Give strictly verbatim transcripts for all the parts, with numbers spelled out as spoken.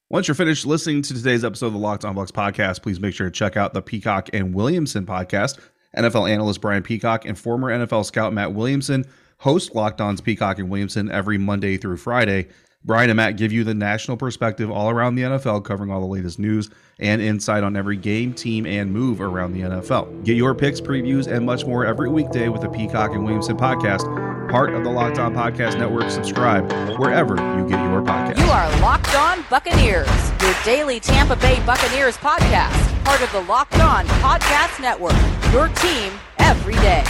Once you're finished listening to today's episode of the Locked On Bucs podcast, please make sure to check out the Peacock and Williamson podcast. N F L analyst Brian Peacock and former N F L scout Matt Williamson host Locked On's Peacock and Williamson every Monday through Friday. Brian and Matt give you the national perspective all around the N F L, covering all the latest news and insight on every game, team, and move around the N F L. Get your picks, previews, and much more every weekday with the Peacock and Williamson podcast, part of the Locked On Podcast Network. Subscribe wherever you get your podcast. You are Locked On Buccaneers, your daily Tampa Bay Buccaneers podcast, part of the Locked On Podcast Network, your team every day.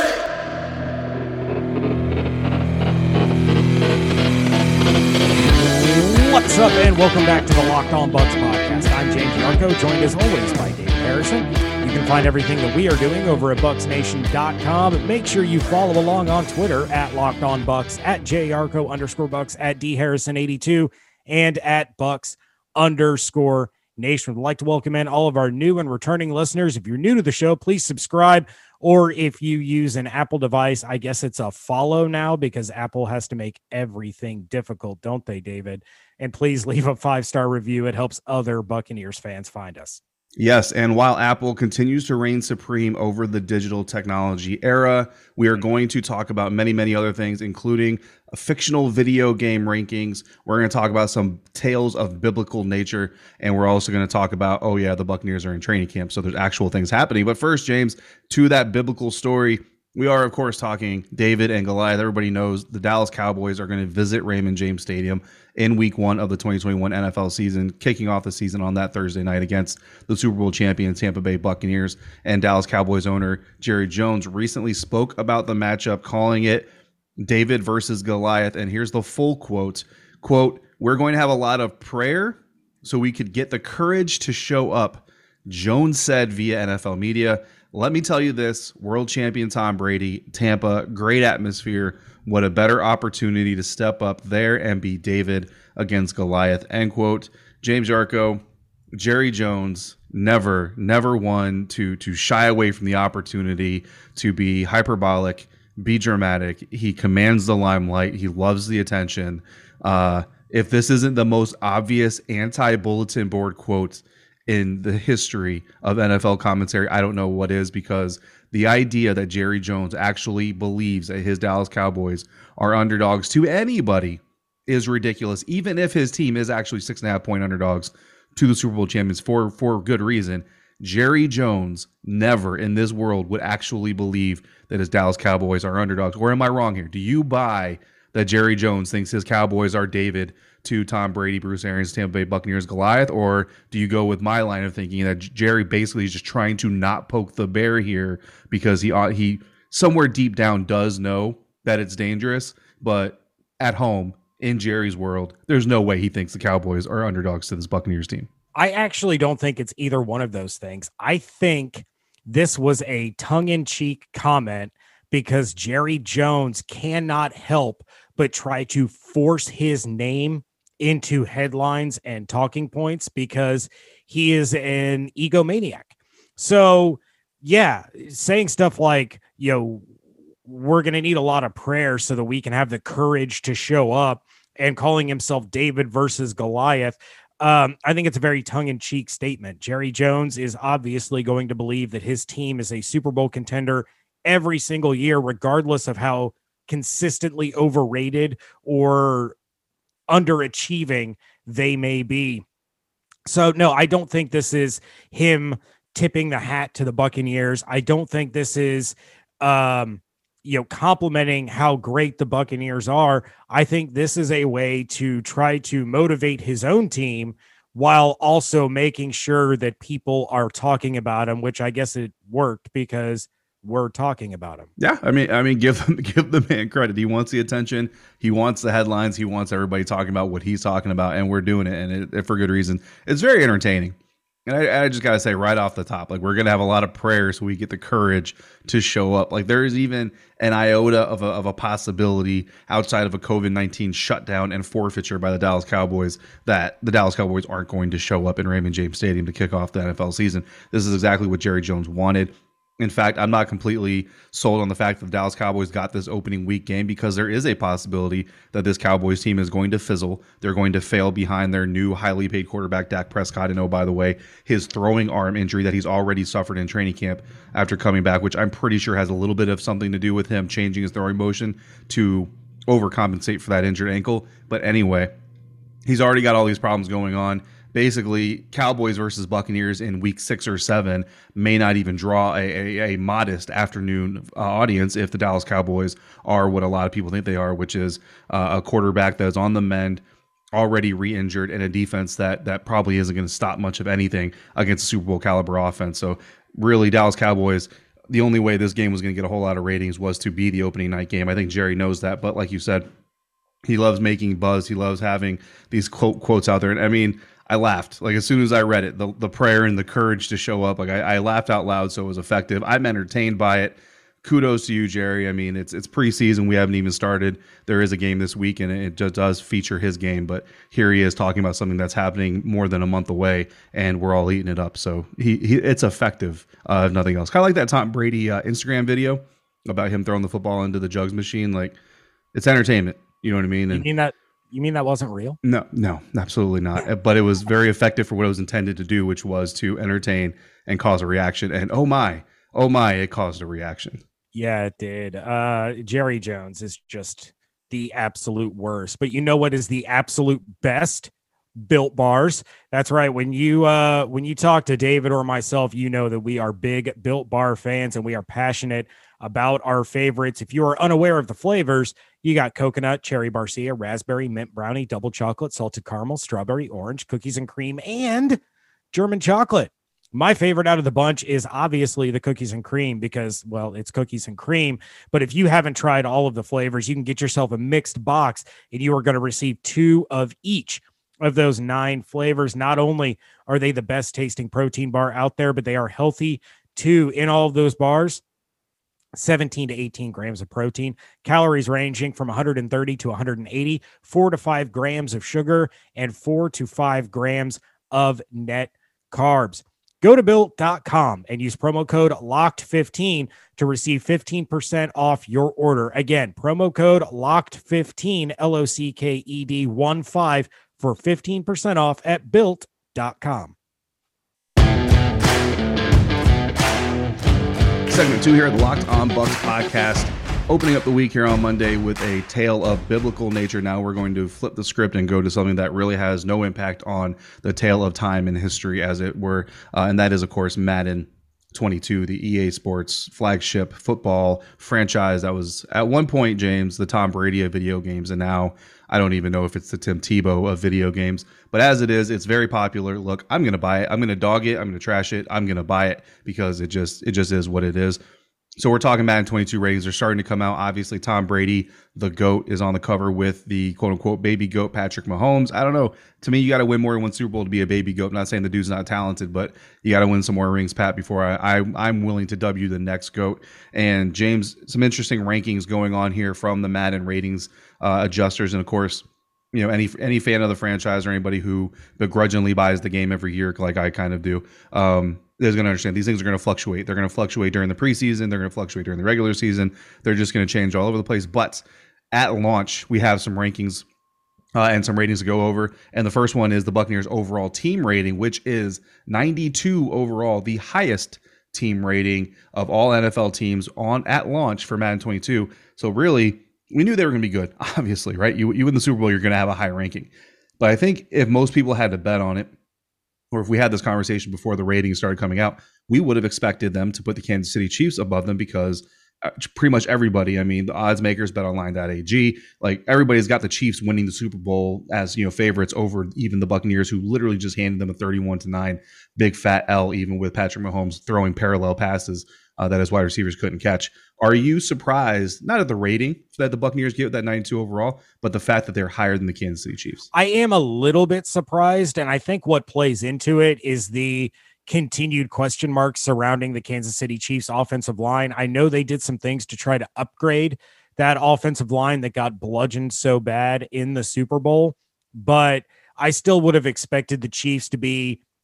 What's up, and welcome back to the Locked On Bucs podcast. I'm James Yarko, joined as always by Dave Harrison. You can find everything that we are doing over at bucs nation dot com. Make sure you follow along on Twitter at Locked On Bucs, at Jarko underscore Bucs, at D Harrison eighty-two, and at Bucs underscore Nation. We'd like to welcome in all of our new and returning listeners. If you're new to the show, please subscribe. Or if you use an Apple device, I guess it's a follow now because Apple has to make everything difficult, don't they, David? And please leave a five-star review. It helps other Buccaneers fans find us. Yes, and while Apple continues to reign supreme over the digital technology era, we are going to talk about many, many other things, including a fictional video game rankings. We're going to talk about some tales of biblical nature, and we're also going to talk about, oh yeah, the Buccaneers are in training camp, so there's actual things happening. But first, James, to that biblical story, we are, of course, talking David and Goliath. Everybody knows the Dallas Cowboys are going to visit Raymond James Stadium in week one of the twenty twenty-one N F L season, kicking off the season on that Thursday night against the Super Bowl champion Tampa Bay Buccaneers. And Dallas Cowboys owner Jerry Jones recently spoke about the matchup, calling it David versus Goliath. And here's the full quote, quote, "We're going to have a lot of prayer so we could get the courage to show up," Jones said via N F L media. "Let me tell you this, world champion Tom Brady, Tampa, great atmosphere. What a better opportunity to step up there and be David against Goliath," end quote. James Yarko, Jerry Jones, never, never one to, to shy away from the opportunity to be hyperbolic, be dramatic. He commands the limelight. He loves the attention. Uh, if this isn't the most obvious anti-bulletin board quote in the history of N F L commentary, I don't know what is, because the idea that Jerry Jones actually believes that his Dallas Cowboys are underdogs to anybody is ridiculous, even if his team is actually six and a half point underdogs to the Super Bowl champions for, for good reason. Jerry Jones never in this world would actually believe that his Dallas Cowboys are underdogs. Or am I wrong here? Do you buy that Jerry Jones thinks his Cowboys are David to Tom Brady, Bruce Arians, Tampa Bay Buccaneers, Goliath? Or do you go with my line of thinking that Jerry basically is just trying to not poke the bear here because he he somewhere deep down does know that it's dangerous, but at home in Jerry's world, there's no way he thinks the Cowboys are underdogs to this Buccaneers team? I actually don't think it's either one of those things. I think this was a tongue-in-cheek comment because Jerry Jones cannot help but try to force his name into headlines and talking points because he is an egomaniac. So yeah, saying stuff like, you know, we're going to need a lot of prayer so that we can have the courage to show up, and calling himself David versus Goliath. Um, I think it's a very tongue-in-cheek statement. Jerry Jones is obviously going to believe that his team is a Super Bowl contender every single year, regardless of how consistently overrated or underachieving they may be. So no, I don't think this is him tipping the hat to the Buccaneers. I don't think this is, um, you know, complimenting how great the Buccaneers are. I think this is a way to try to motivate his own team while also making sure that people are talking about him, which I guess it worked because we're talking about him. Yeah, I mean, I mean, give him, give the man credit. He wants the attention. He wants the headlines. He wants everybody talking about what he's talking about, and we're doing it, and it, it for good reason. It's very entertaining. And I, I just got to say right off the top, like, we're going to have a lot of prayer so we get the courage to show up. Like, there is even an iota of a, of a possibility outside of a COVID nineteen shutdown and forfeiture by the Dallas Cowboys that the Dallas Cowboys aren't going to show up in Raymond James Stadium to kick off the N F L season. This is exactly what Jerry Jones wanted. In fact, I'm not completely sold on the fact that the Dallas Cowboys got this opening week game because there is a possibility that this Cowboys team is going to fizzle. They're going to fail behind their new highly paid quarterback, Dak Prescott. And oh, by the way, his throwing arm injury that he's already suffered in training camp after coming back, which I'm pretty sure has a little bit of something to do with him changing his throwing motion to overcompensate for that injured ankle. But anyway, he's already got all these problems going on. Basically, Cowboys versus Buccaneers in week six or seven may not even draw a, a, a modest afternoon uh, audience if the Dallas Cowboys are what a lot of people think they are, which is uh, a quarterback that is on the mend, already re-injured, and a defense that that probably isn't going to stop much of anything against a Super Bowl caliber offense. So really, Dallas Cowboys, the only way this game was going to get a whole lot of ratings was to be the opening night game. I think Jerry knows that, but like you said, he loves making buzz. He loves having these quote, quotes out there. And I mean, I laughed like as soon as I read it, the the prayer and the courage to show up. Like I, I laughed out loud, so it was effective. I'm entertained by it. Kudos to you, Jerry. I mean, it's it's preseason. We haven't even started. There is a game this week, and it just does feature his game. But here he is talking about something that's happening more than a month away, and we're all eating it up. So he, he it's effective, uh, if nothing else. Kind of like that Tom Brady uh, Instagram video about him throwing the football into the jugs machine. Like it's entertainment. You know what I mean? And you mean that? You mean that wasn't real? No, no, absolutely not. But it was very effective for what it was intended to do, which was to entertain and cause a reaction. And oh my, oh my, it caused a reaction. Yeah, it did. Uh, Jerry Jones is just the absolute worst. But you know what is the absolute best? Built Bars. That's right. When you uh, when you talk to David or myself, you know that we are big Built Bar fans and we are passionate about our favorites. If you are unaware of the flavors, you got coconut, cherry barcia, raspberry, mint brownie, double chocolate, salted caramel, strawberry, orange, cookies and cream, and German chocolate. My favorite out of the bunch is obviously the cookies and cream because, well, it's cookies and cream. But if you haven't tried all of the flavors, you can get yourself a mixed box and you are going to receive two of each of those nine flavors. Not only are they the best tasting protein bar out there, but they are healthy too. In all of those bars, seventeen to eighteen grams of protein, calories ranging from one hundred thirty to one hundred eighty, four to five grams of sugar, and four to five grams of net carbs. Go to built dot com and use promo code locked fifteen to receive fifteen percent off your order. Again, promo code locked fifteen, L O C K E D one five, for fifteen percent off at built dot com. Segment two here at the Locked On Bucs podcast, opening up the week here on Monday with a tale of biblical nature. Now we're going to flip the script and go to something that really has no impact on the tale of time and history, as it were, uh, and that is, of course, Madden twenty-two, the E A Sports flagship football franchise that was at one point, James, the Tom Brady of video games, and now I don't even know if it's the Tim Tebow of video games. But as it is, it's very popular. Look, I'm going to buy it. I'm going to dog it. I'm going to trash it. I'm going to buy it because it just it just is what it is. So we're talking Madden twenty-two ratings. They're starting to come out. Obviously, Tom Brady, the GOAT, is on the cover with the quote-unquote baby GOAT, Patrick Mahomes. I don't know. To me, you got to win more than one Super Bowl to be a baby GOAT. I'm not saying the dude's not talented, but you got to win some more rings, Pat, before I, I, I'm willing to W the next GOAT. And, James, some interesting rankings going on here from the Madden ratings uh, adjusters. And, of course, you know, any any fan of the franchise or anybody who begrudgingly buys the game every year, like I kind of do, um, is going to understand these things are going to fluctuate. They're going to fluctuate during the preseason. They're going to fluctuate during the regular season. They're just going to change all over the place. But at launch, we have some rankings uh, and some ratings to go over. And the first one is the Buccaneers overall team rating, which is ninety-two overall, the highest team rating of all N F L teams on at launch for Madden twenty-two. So really, we knew they were going to be good, obviously, right? You, you win the Super Bowl, you're going to have a high ranking. But I think if most people had to bet on it, or if we had this conversation before the ratings started coming out, we would have expected them to put the Kansas City Chiefs above them because pretty much everybody, I mean, the odds makers, bet online dot A G, like everybody's got the Chiefs winning the Super Bowl as, you know, favorites over even the Buccaneers, who literally just handed them a thirty-one to nine big fat L, even with Patrick Mahomes throwing parallel passes uh, that his wide receivers couldn't catch. Are you surprised, not at the rating that the Buccaneers gave that ninety-two overall, but the fact that they're higher than the Kansas City Chiefs? I am a little bit surprised, and I think what plays into it is the continued question marks surrounding the Kansas City Chiefs offensive line. I know they did some things to try to upgrade that offensive line that got bludgeoned so bad in the Super Bowl, but I still would have expected the Chiefs to be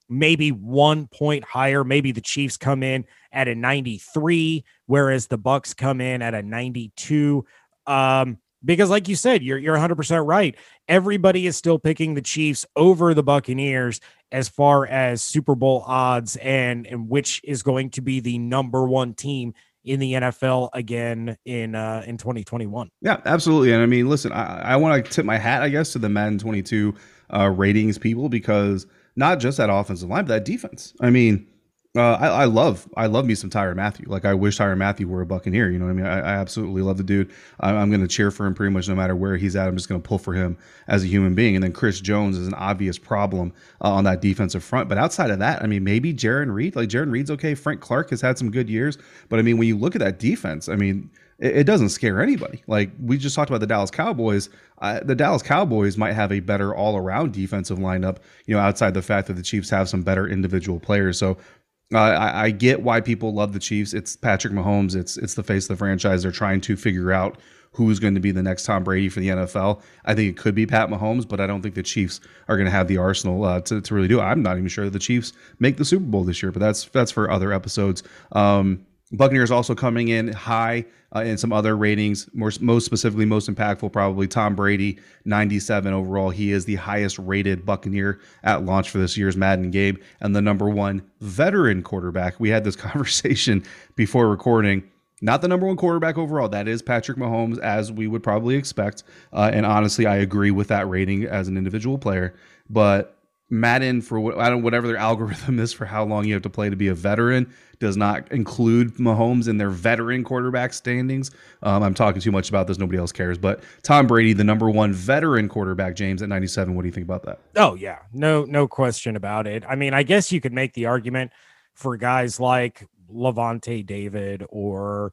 maybe one point higher. Maybe the Chiefs come in at a ninety-three, whereas the Bucs come in at a ninety-two. Um, because like you said, you're, you're one hundred percent right. Everybody is still picking the Chiefs over the Buccaneers as far as Super Bowl odds and, and which is going to be the number one team in the N F L again in uh, in twenty twenty-one. Yeah, absolutely. And I mean, listen, I, I want to tip my hat, I guess, to the Madden twenty-two uh, ratings people, because not just that offensive line, but that defense. I mean, uh, I, I love I love me some Tyrann Mathieu. Like, I wish Tyrann Mathieu were a Buccaneer. You know what I mean? I, I absolutely love the dude. I, I'm going to cheer for him pretty much no matter where he's at. I'm just going to pull for him as a human being. And then Chris Jones is an obvious problem uh, on that defensive front. But outside of that, I mean, maybe Jarran Reed. Like, Jarran Reed's okay. Frank Clark has had some good years. But I mean, when you look at that defense, I mean, it, it doesn't scare anybody. Like, we just talked about the Dallas Cowboys. Uh, the Dallas Cowboys might have a better all-around defensive lineup, you know, outside the fact that the Chiefs have some better individual players. So uh, I, I get why people love the Chiefs. It's Patrick Mahomes. It's it's the face of the franchise. They're trying to figure out who's going to be the next Tom Brady for the N F L. I think it could be Pat Mahomes, but I don't think the Chiefs are going to have the arsenal uh, to, to really do it. I'm not even sure that the Chiefs make the Super Bowl this year, but that's that's for other episodes. Um, Buccaneers also coming in high uh, in some other ratings, more, most specifically, most impactful, probably Tom Brady, ninety-seven overall. He is the highest rated Buccaneer at launch for this year's Madden game and the number one veteran quarterback. We had this conversation before recording. Not the number one quarterback overall. That is Patrick Mahomes, as we would probably expect. Uh, and honestly, I agree with that rating as an individual player. But Madden, for what, I don't whatever their algorithm is for how long you have to play to be a veteran, does not include Mahomes in their veteran quarterback standings. Um, I'm talking too much about this. Nobody else cares. But Tom Brady, the number one veteran quarterback, James, at ninety-seven. What do you think about that? Oh, yeah. No, no question about it. I mean, I guess you could make the argument for guys like Lavonte David or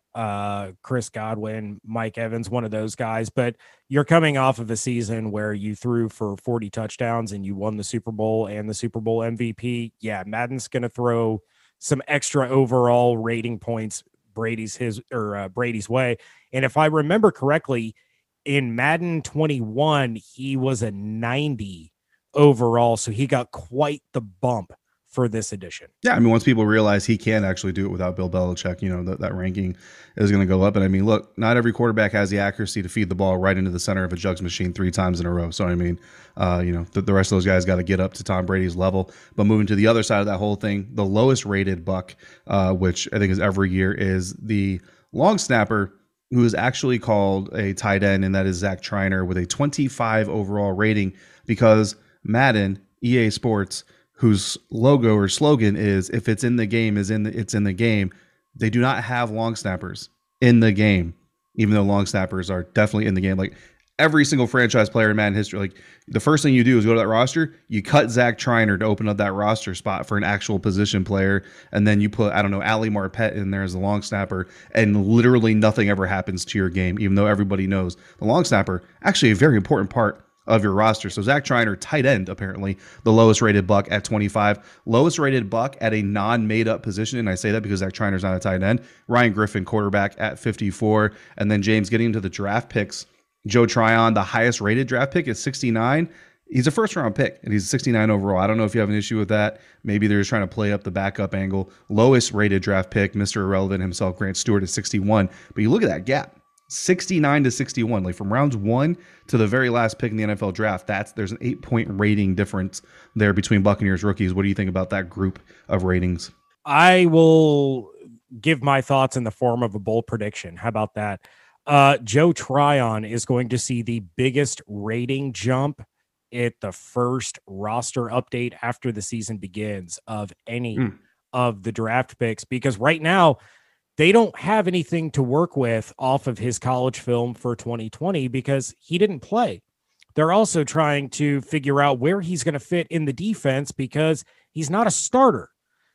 uh, Chris Godwin, Mike Evans, one of those guys. But you're coming off of a season where you threw for forty touchdowns and you won the Super Bowl and the Super Bowl M V P. Yeah, Madden's going to throw some extra overall rating points Brady's his or uh, Brady's way. And if I remember correctly, in Madden twenty-one, he was a ninety overall, so he got quite the bump for this edition. Yeah, I mean, once people realize he can actually do it without Bill Belichick, you know, that, that ranking is going to go up. And I mean, look, not every quarterback has the accuracy to feed the ball right into the center of a jugs machine three times in a row. So, I mean, uh, you know, the, the rest of those guys got to get up to Tom Brady's level. But moving to the other side of that whole thing, the lowest rated Buck, uh, which I think is every year, is the long snapper, who is actually called a tight end, and that is Zach Triner with a twenty-five overall rating, because Madden, E A Sports, whose logo or slogan is "if it's in the game, is in the, it's in the game," they do not have long snappers in the game, even though long snappers are definitely in the game. Like, every single franchise player in Madden history, like, the first thing you do is go to that roster, you cut Zach Triner to open up that roster spot for an actual position player, and then you put, I don't know, Ali Marpet in there as a long snapper, and literally nothing ever happens to your game, even though everybody knows the long snapper, actually a very important part of your roster. So Zach Triner, tight end, apparently the lowest rated Buck at twenty-five, lowest rated Buck at a non-made up position. And I say that because Zach Triner's not a tight end. Ryan Griffin, quarterback, at fifty-four. And then James, getting into the draft picks, Joe Tryon, the highest rated draft pick, is sixty-nine. He's a first round pick and he's sixty-nine overall. I don't know if you have an issue with that. Maybe they're just trying to play up the backup angle. Lowest rated draft pick, Mister Irrelevant himself, Grant Stewart, is sixty-one. But you look at that gap. sixty-nine to sixty-one, like from rounds one to the very last pick in the N F L draft. That's there's an eight point rating difference there between Buccaneers rookies. What do you think about that group of ratings? I will give my thoughts in the form of a bold prediction. How about that? Uh, Joe Tryon is going to see the biggest rating jump at the first roster update after the season begins of any mm. of the draft picks, because right now they don't have anything to work with off of his college film for twenty twenty because he didn't play. They're also trying to figure out where he's going to fit in the defense because he's not a starter.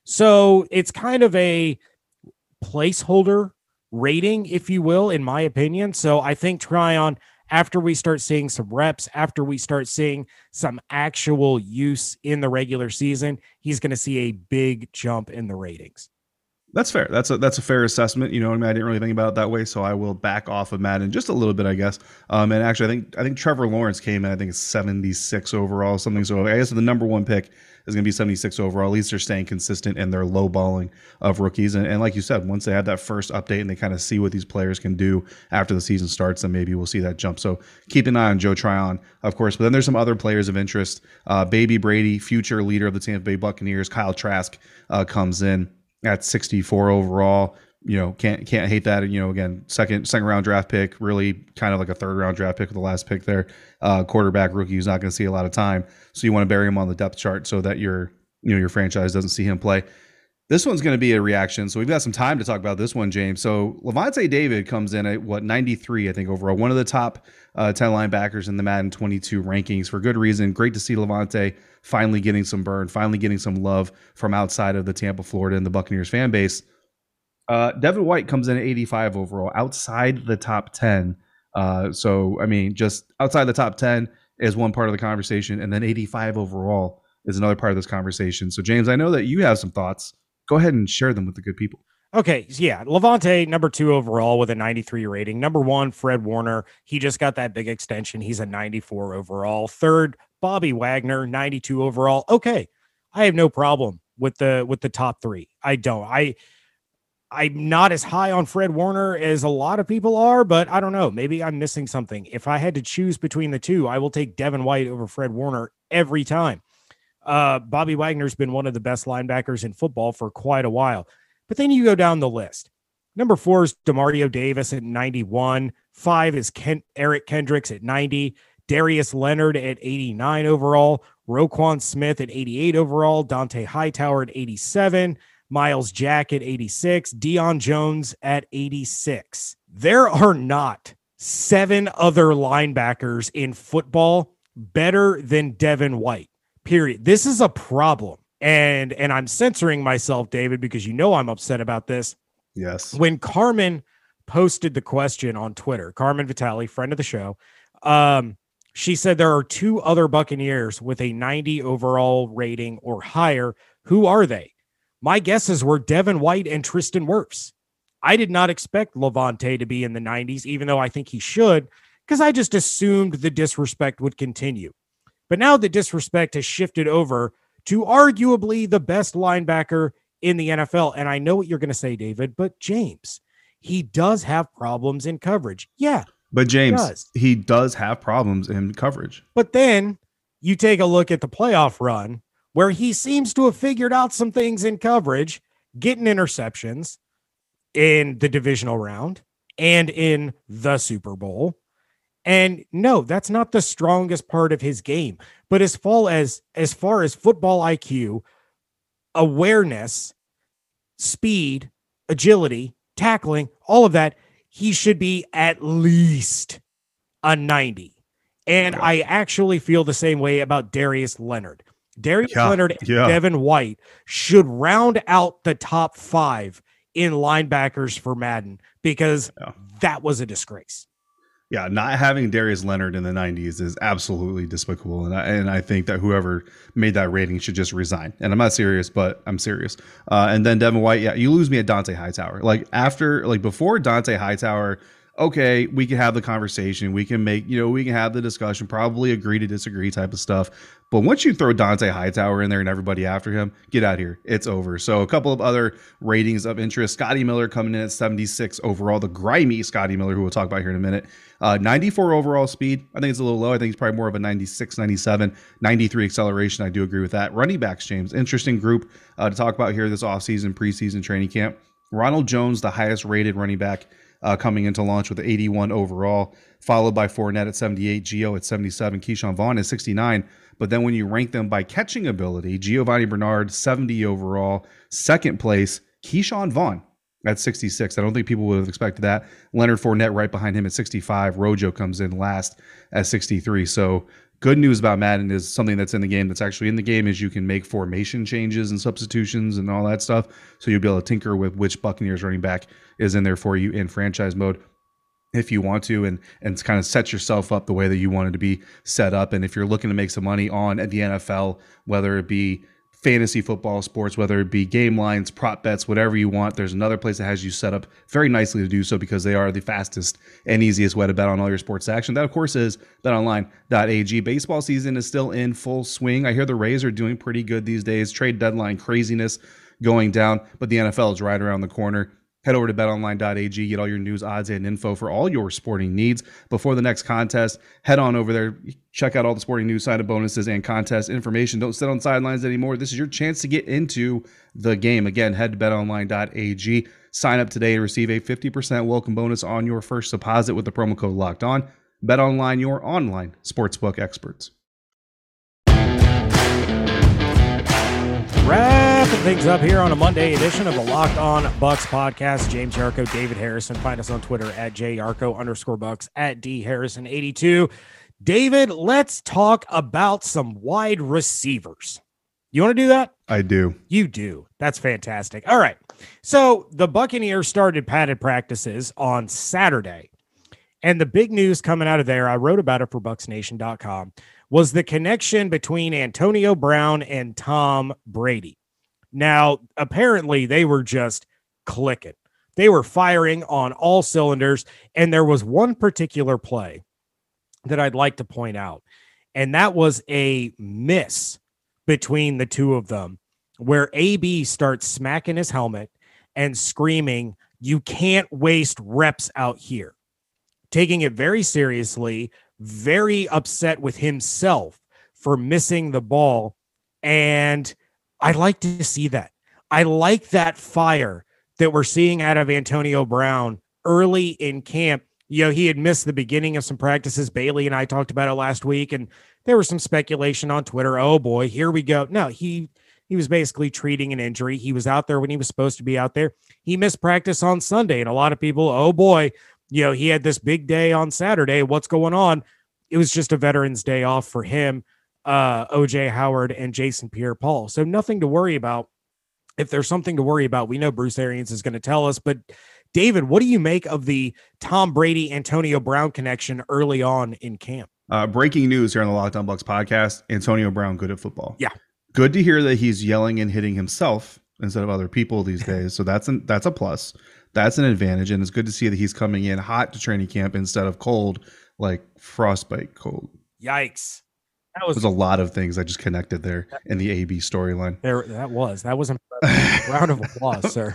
So it's kind of a placeholder rating, if you will, in my opinion. So I think Tryon, after we start seeing some reps, after we start seeing some actual use in the regular season, he's going to see a big jump in the ratings. That's fair. That's a that's a fair assessment. You know what I mean? I didn't really think about it that way, so I will back off of Madden just a little bit, I guess. Um, and actually, I think I think Trevor Lawrence came in. I think it's seventy-six overall, something. So I guess the number one pick is going to be seventy-six overall. At least they're staying consistent in their low balling of rookies. And, and like you said, once they have that first update and they kind of see what these players can do after the season starts, then maybe we'll see that jump. So keep an eye on Joe Tryon, of course. But then there's some other players of interest. Uh, Baby Brady, future leader of the Tampa Bay Buccaneers, Kyle Trask uh, comes in at sixty-four overall. You know, can't can't hate that. You know, again, second second round draft pick, really kind of like a third round draft pick with the last pick there. Uh, quarterback rookie who's not going to see a lot of time, so you want to bury him on the depth chart so that your you know your franchise doesn't see him play. This one's going to be a reaction, so we've got some time to talk about this one, James. So Lavonte David comes in at what ninety-three, I think, overall, one of the top uh, ten linebackers in the Madden twenty-two rankings for good reason. Great to see Lavonte finally getting some burn, finally getting some love from outside of the Tampa, Florida, and the Buccaneers fan base. Uh, Devin White comes in at eighty-five overall, outside the top ten. Uh, so, I mean, just outside the top ten is one part of the conversation, and then eighty-five overall is another part of this conversation. So, James, I know that you have some thoughts. Go ahead and share them with the good people. Okay, yeah, Lavonte, number two overall with a ninety-three rating. Number one, Fred Warner. He just got that big extension. He's a ninety-four overall. Third, Bobby Wagner, ninety-two overall. Okay, I have no problem with the with the top three. I don't. I I'm not as high on Fred Warner as a lot of people are, but I don't know. Maybe I'm missing something. If I had to choose between the two, I will take Devin White over Fred Warner every time. Uh, Bobby Wagner's been one of the best linebackers in football for quite a while. But then you go down the list. Number four is Demario Davis at ninety-one. Five is Ken, Eric Kendricks at ninety. Darius Leonard at eighty-nine overall. Roquan Smith at eighty-eight overall. Dante Hightower at eighty-seven. Miles Jack at eighty-six. Deion Jones at eighty-six. There are not seven other linebackers in football better than Devin White. Period. This is a problem. And and I'm censoring myself, David, because you know I'm upset about this. Yes. When Carmen posted the question on Twitter, Carmen Vitale, friend of the show, um, she said there are two other Buccaneers with a ninety overall rating or higher. Who are they? My guesses were Devin White and Tristan Wirfs. I did not expect Lavonte to be in the nineties, even though I think he should, because I just assumed the disrespect would continue. But now the disrespect has shifted over to arguably the best linebacker in the N F L. And I know what you're going to say, David, but James, he does have problems in coverage. Yeah. But James, he does, he does have problems in coverage. But then you take a look at the playoff run where he seems to have figured out some things in coverage, getting interceptions in the divisional round and in the Super Bowl. And no, that's not the strongest part of his game. But as far as as far as football I Q, awareness, speed, agility, tackling, all of that, he should be at least a ninety. And I actually feel the same way about Darius Leonard. Darius yeah, Leonard and yeah. Devin White should round out the top five in linebackers for Madden because yeah. that was a disgrace. Yeah, not having Darius Leonard in the nineties is absolutely despicable. And I, and I think that whoever made that rating should just resign. And I'm not serious, but I'm serious. Uh, and then Devin White, yeah, you lose me at Dante Hightower. Like after, like before Dante Hightower, okay, we can have the conversation. We can make, you know, we can have the discussion, probably agree to disagree type of stuff. But once you throw Dante Hightower in there and everybody after him, get out of here. It's over. So a couple of other ratings of interest. Scotty Miller coming in at seventy-six overall. The grimy Scotty Miller, who we'll talk about here in a minute. Uh, ninety-four overall speed. I think it's a little low. I think he's probably more of a ninety-six, ninety-seven, ninety-three acceleration. I do agree with that. Running backs, James. Interesting group uh, to talk about here this offseason, preseason training camp. Ronald Jones, the highest rated running back uh, coming into launch with eighty-one overall, followed by Fournette at seventy-eight, Gio at seventy-seven, Keyshawn Vaughn at sixty-nine. But then when you rank them by catching ability, Giovanni Bernard, seventy overall, second place, Keyshawn Vaughn at sixty-six. I don't think people would have expected that. Leonard Fournette right behind him at sixty-five. Rojo comes in last at sixty-three. So good news about Madden is something that's in the game that's actually in the game is you can make formation changes and substitutions and all that stuff. So you'll be able to tinker with which Buccaneers running back is in there for you in franchise mode if you want to, and and kind of set yourself up the way that you wanted to be set up. And if you're looking to make some money on at the N F L, whether it be fantasy football sports, whether it be game lines, prop bets, whatever you want. There's another place that has you set up very nicely to do so because they are the fastest and easiest way to bet on all your sports action. That, of course, is bet online dot a g. Baseball season is still in full swing. I hear the Rays are doing pretty good these days. Trade deadline craziness going down, but the N F L is right around the corner. Head over to bet online dot a g, get all your news, odds, and info for all your sporting needs. Before the next contest, head on over there, check out all the sporting news, sign-up bonuses, and contest information. Don't sit on sidelines anymore. This is your chance to get into the game. Again, head to bet online dot a g. Sign up today and receive a fifty percent welcome bonus on your first deposit with the promo code Locked On. BetOnline, your online sportsbook experts. Wrapping things up here on a Monday edition of the Locked On Bucks podcast. James Yarko, David Harrison. Find us on Twitter at jyarko underscore Bucks, at D Harrison eighty-two. David, let's talk about some wide receivers. You want to do that? I do. You do. That's fantastic. All right. So the Buccaneers started padded practices on Saturday. And the big news coming out of there, I wrote about it for bucks nation dot com, was the connection between Antonio Brown and Tom Brady. Now, apparently they were just clicking. They were firing on all cylinders. And there was one particular play that I'd like to point out. And that was a miss between the two of them where A B starts smacking his helmet and screaming, "You can't waste reps out here." Taking it very seriously, very upset with himself for missing the ball. And I like to see that. I like that fire that we're seeing out of Antonio Brown early in camp. You know, he had missed the beginning of some practices. Bailey and I talked about it last week, and there was some speculation on Twitter. Oh boy, here we go. No, he he was basically treating an injury. He was out there when he was supposed to be out there. He missed practice on Sunday, and a lot of people, oh boy, you know, he had this big day on Saturday. What's going on? It was just a Veterans Day off for him, uh, O J Howard, and Jason Pierre-Paul. So nothing to worry about. If there's something to worry about, we know Bruce Arians is going to tell us. But David, what do you make of the Tom Brady, Antonio Brown connection early on in camp? Uh, breaking news here on the Locked On Bucks podcast: Antonio Brown good at football. Yeah, good to hear that he's yelling and hitting himself instead of other people these days. So that's an, that's a plus. That's an advantage, and it's good to see that he's coming in hot to training camp instead of cold, like frostbite cold. Yikes. That was There's a lot of things I just connected there in the A B storyline. There, that was. That was a round of applause, sir.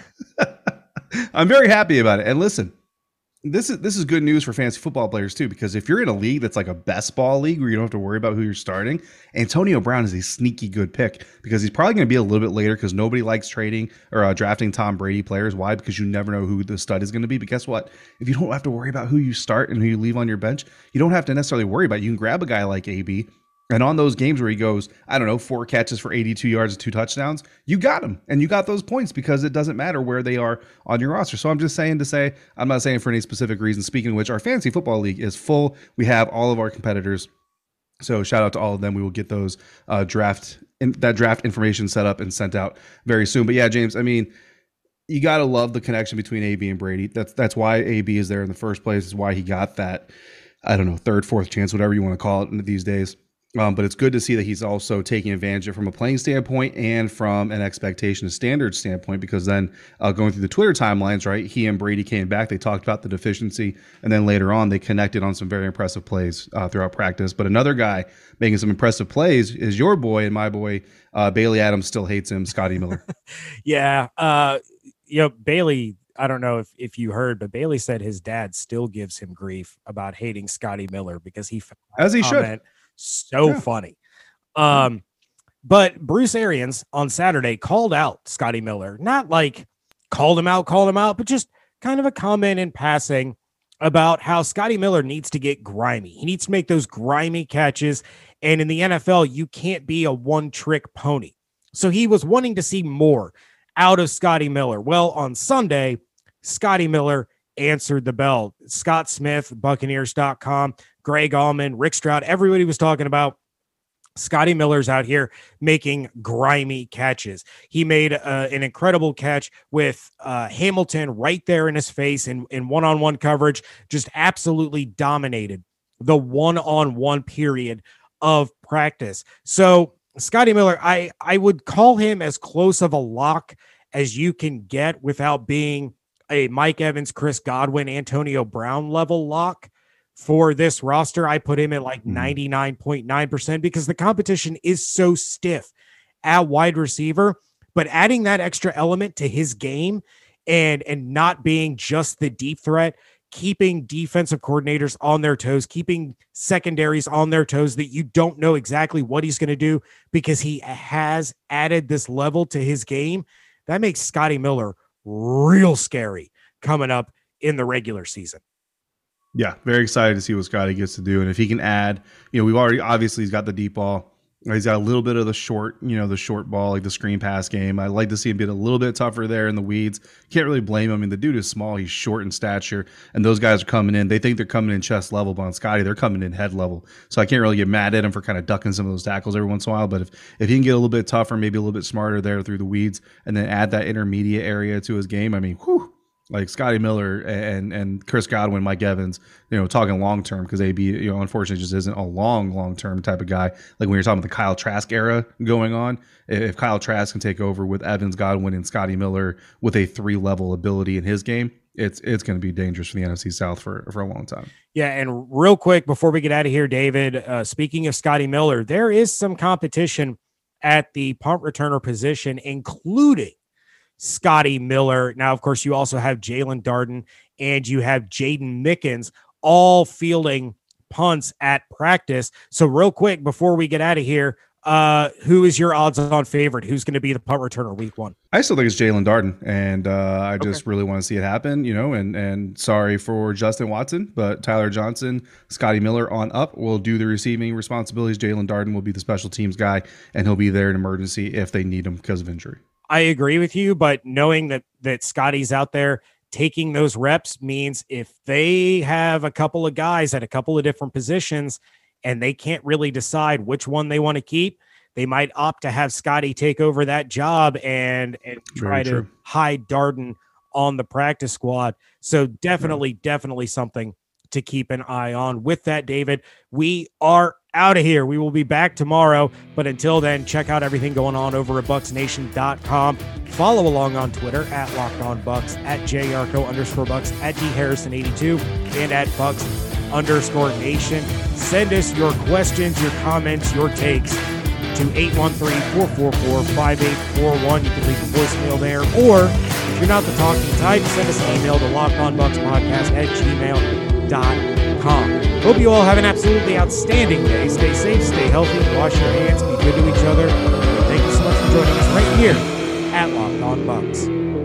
I'm very happy about it. And listen, this is this is good news for fantasy football players too, because if you're in a league that's like a best ball league where you don't have to worry about who you're starting, Antonio Brown is a sneaky good pick because he's probably going to be a little bit later because nobody likes trading or uh, drafting Tom Brady players. Why? Because you never know who the stud is going to be. But guess what? If you don't have to worry about who you start and who you leave on your bench, you don't have to necessarily worry about it. You can grab a guy like A B. And on those games where he goes, I don't know, four catches for eighty-two yards and two touchdowns, you got him. And you got those points because it doesn't matter where they are on your roster. So I'm just saying to say, I'm not saying for any specific reason. Speaking of which, our fantasy football league is full. We have all of our competitors. So shout out to all of them. We will get those uh, draft in, that draft information set up and sent out very soon. But yeah, James, I mean, you got to love the connection between A B and Brady. That's that's why A B is there in the first place. Is why he got that, I don't know, third, fourth chance, whatever you want to call it these days. Um, but it's good to see that he's also taking advantage of it from a playing standpoint and from an expectation, a standard standpoint, because then uh, going through the Twitter timelines, right, he and Brady came back. They talked about the deficiency, and then later on they connected on some very impressive plays uh, throughout practice. But another guy making some impressive plays is your boy and my boy, uh, Bailey Adams still hates him, Scotty Miller. yeah. Uh, you know, Bailey, I don't know if, if you heard, but Bailey said his dad still gives him grief about hating Scotty Miller because he found as he should. So yeah. funny. Um, but Bruce Arians on Saturday called out Scotty Miller, not like called him out, called him out, but just kind of a comment in passing about how Scotty Miller needs to get grimy. He needs to make those grimy catches. And in the N F L, you can't be a one trick pony. So he was wanting to see more out of Scotty Miller. Well, on Sunday, Scotty Miller answered the bell. Scott Smith, Buccaneers dot com, Greg Allman, Rick Stroud, everybody was talking about Scotty Miller's out here making grimy catches. He made uh, an incredible catch with uh, Hamilton right there in his face in, in one-on-one coverage, just absolutely dominated the one-on-one period of practice. So Scotty Miller, I, I would call him as close of a lock as you can get without being a Mike Evans, Chris Godwin, Antonio Brown level lock for this roster. I put him at like ninety-nine point nine percent because the competition is so stiff at wide receiver, but adding that extra element to his game and, and not being just the deep threat, keeping defensive coordinators on their toes, keeping secondaries on their toes that you don't know exactly what he's going to do because he has added this level to his game. That makes Scotty Miller real scary coming up in the regular season. Yeah, very excited to see what Scotty gets to do. And if he can add, you know, we've already, obviously he's got the deep ball. He's got a little bit of the short, you know, the short ball, like the screen pass game. I'd like to see him get a little bit tougher there in the weeds. Can't really blame him. I mean, the dude is small. He's short in stature. And those guys are coming in. They think they're coming in chest level, but on Scotty, they're coming in head level. So I can't really get mad at him for kind of ducking some of those tackles every once in a while. But if, if he can get a little bit tougher, maybe a little bit smarter there through the weeds, and then add that intermediate area to his game, I mean, whew. Like Scotty Miller and and Chris Godwin, Mike Evans, you know, talking long term, because A B, you know, unfortunately just isn't a long, long term type of guy. Like when you're talking about the Kyle Trask era going on, if Kyle Trask can take over with Evans, Godwin, and Scotty Miller with a three level ability in his game, it's it's going to be dangerous for the N F C South for, for a long time. Yeah, and real quick before we get out of here, David, uh, speaking of Scotty Miller, there is some competition at the punt returner position, including Scotty Miller. Now, of course, you also have Jalen Darden and you have Jaden Mickens all fielding punts at practice. So real quick, before we get out of here, uh, who is your odds on favorite? Who's going to be the punt returner week one? I still think it's Jalen Darden, and uh, I just okay. really want to see it happen, you know, and, and sorry for Justin Watson, but Tyler Johnson, Scotty Miller on up will do the receiving responsibilities. Jalen Darden will be the special teams guy, and he'll be there in emergency if they need him because of injury. I agree with you, but knowing that that Scotty's out there taking those reps means if they have a couple of guys at a couple of different positions and they can't really decide which one they want to keep, they might opt to have Scotty take over that job and, and try to hide Darden on the practice squad. So definitely, yeah. definitely something to keep an eye on. With that, David, we are out of here. We will be back tomorrow, but until then, check out everything going on over at bucks nation dot com. Follow along on Twitter at LockedOnBucks, at jarco underscore Bucks, at dharrison eighty-two, and at Bucks underscore Nation. Send us your questions, your comments, your takes to eight one three, four four four, five eight four one. You can leave a voicemail there, or if you're not the talking type, send us an email to lockedonbuckspodcast at gmail dot com. Hope you all have an absolutely outstanding day. Stay safe, stay healthy, wash your hands, be good to each other. Thank you so much for joining us right here at Locked On Bucks.